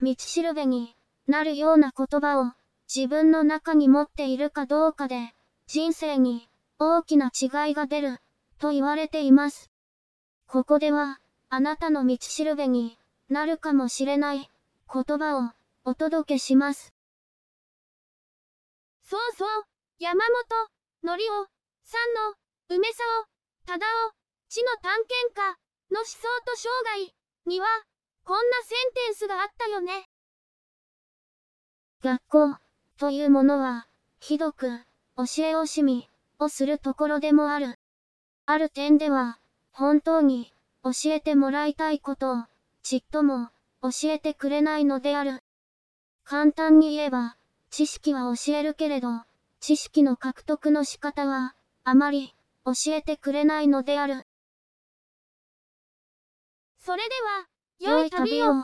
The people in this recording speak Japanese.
道しるべになるような言葉を自分の中に持っているかどうかで、人生に大きな違いが出ると言われています。ここでは、あなたの道しるべになるかもしれない言葉をお届けします。そうそう、山本のりおさんの梅沢忠夫知の探検家の思想と生涯には、こんなセンテンスがあったよね。学校というものは、ひどく教え惜しみをするところでもある。ある点では、本当に教えてもらいたいことをちっとも教えてくれないのである。簡単に言えば、知識は教えるけれど、知識の獲得の仕方はあまり教えてくれないのである。それでは、良い旅を。